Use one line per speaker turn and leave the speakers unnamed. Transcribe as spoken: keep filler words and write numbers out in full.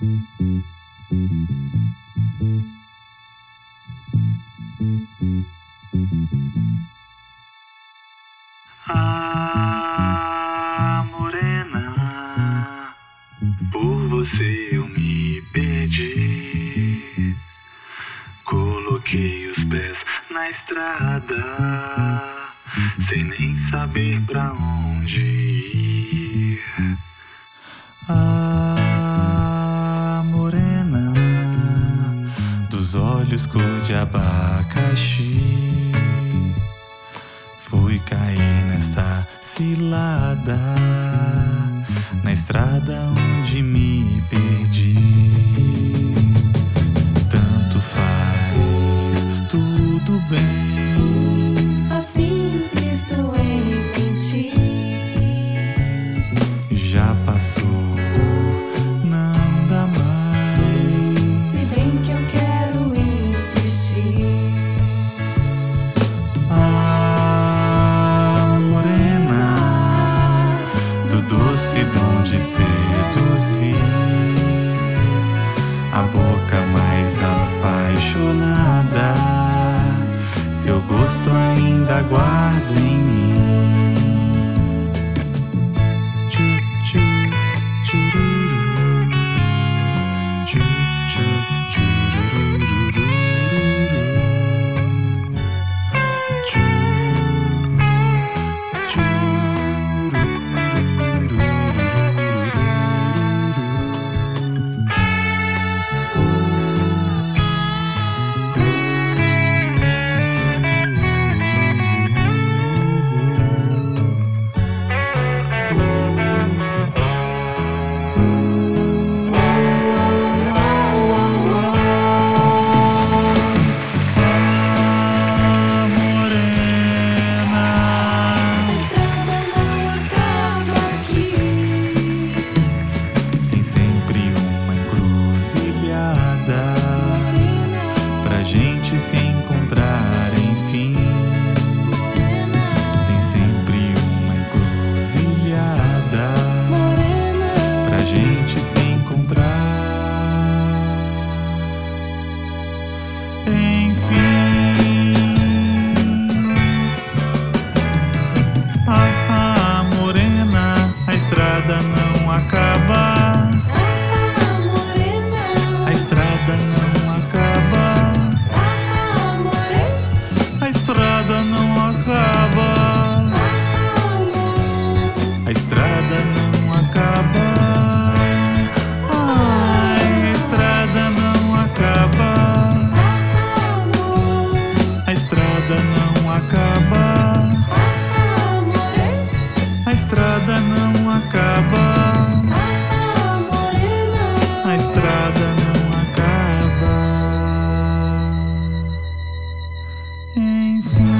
Ah, morena, por você eu me perdi. Coloquei os pés na estrada, sem nem saber pra onde ir. Ah, morena, dos olhos cor de abacaxi, fui cair nesta cilada, na estrada onde me perdi. Tanto faz, tudo bem,
assim insisto em mentir.
já passou, não dá mais.
Se bem que eu quero insistir.
Ah, morena, do doce dom de seduzir, a boca mais apaixonada, seu gosto ainda guardo em mim. Tchu, tchu, tchururu, tchu, tchu, tchurururururu, tchu, gente se encontrar, enfim. Tem sempre uma encruzilhada pra gente se encontrar, enfim. Ah, ah, morena, a estrada não acaba. A estrada não acaba. A estrada não acaba. A estrada não acaba. Ai, a estrada não acaba. A estrada não acaba. A estrada não acaba. A estrada não acaba. Enfim.